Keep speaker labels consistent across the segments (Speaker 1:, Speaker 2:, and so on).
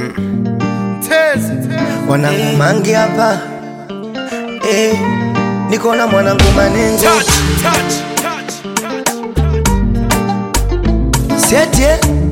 Speaker 1: Wanangu mangi hapa, niko na mwanangu Manengo. Sieti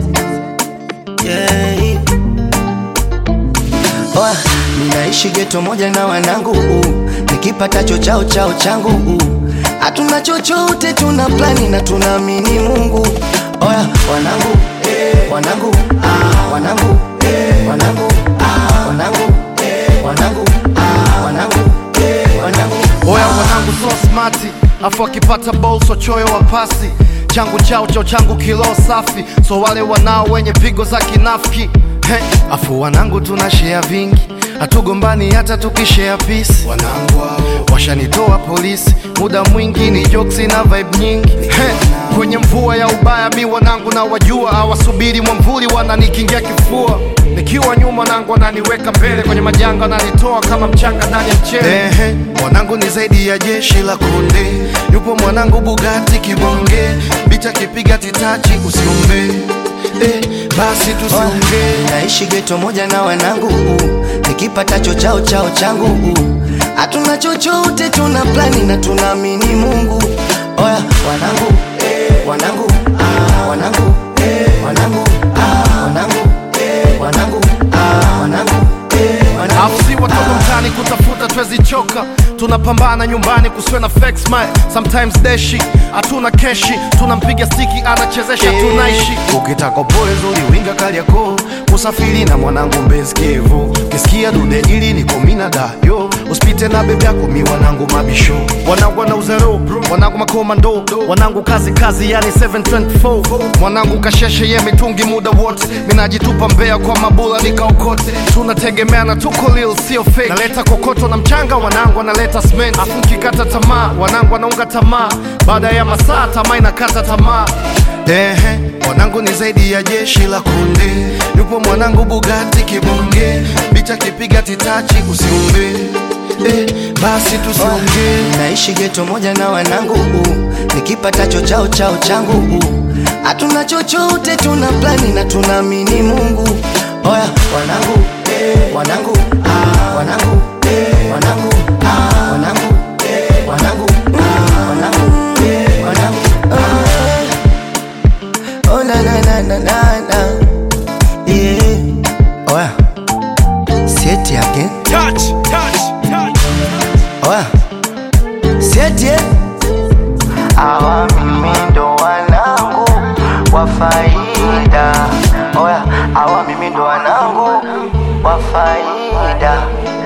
Speaker 1: ninaishi ghetto moja na wanangu nikipata chao changu hatuna chochote, tuna plani na tunaamini Mungu. Oya wanangu, wanangu, wanangu, wanangu, wanangu, wanangu, wanangu, wanangu.
Speaker 2: Oya wanangu so smarti, afu akipata ball so choyo wa pasi. Changu chao changu kilo safi, so wale wanao wenye pigo za kinafiki. Afu wanangu tunashare vingi, hatugombani hata tukishare peace. Wanangu washanitoa polisi, muda mwingi ni jokes na vibe nyingi. Kwenye mvua ya ubaya mi wanangu na wajua, hawasubiri mwamvuli wananikingia kifua. Nikiwa nyuma wanangu wananiweka mbele, kwenye majanga wananitoa kama mchanga ndani ya mchele. Wanangu ni zaidi ya jeshi la konde, yupo mwanangu Bugatti kibonge, bicha kipiga titachi usiombe. Basi tusiongee.
Speaker 1: Naishi ghetto moja na wanangu nikipata chao changu hatuna chochote, tuna plani na tunaamini Mungu. Oya wanangu, wanangu, wanangu, wanangu, wanangu, wanangu, wanangu.
Speaker 2: Afsi watoto mtani kutafuta twezi choka, tunapambana nyumbani kusiwe na fake smile. Sometimes deshi, hatuna keshi, tunampiga stiki anachezesha tunaishi. Ukitaka pole zuri winga Kariakoo, usafiri na mwanangu Mbezi Kivu. Kisikia dude ili niko mina dayo, usipite na bebe yako mi wanangu mabisho. Wanangu wana uzero, wanangu makomando, wanangu kazi yani 724. Mwanangu kasheshe ye mitungi muda wote, minajitupa Mbeya kwa mabula nikaokote. Tunategemeana tuko lil sio fake, naleta kokoto na mchanga, wanangu wanaleta cement. Afu kikata tamaa, wanangu wanaunga tamaa, baada ya masaa tamaa inakata tamaa. Wanangu ni zaidi ya jeshi la konde, yupo mwanangu Bugatti kibonge, bicha kipiga titachi usiombe. Basi tusiongee.
Speaker 1: Naishi ghetto moja na wanangu nikipata chao changu hatuna chochote, tuna plani na tunaamini Mungu. Oya wanangu, wanangu, wanangu, wanangu, wanangu, wanangu, wanangu, wanangu. Oh na oya sieti again. Oya sieti awa mimi ndo wanangu wa faida. Oya awa mimi ndo wanangu wa faida.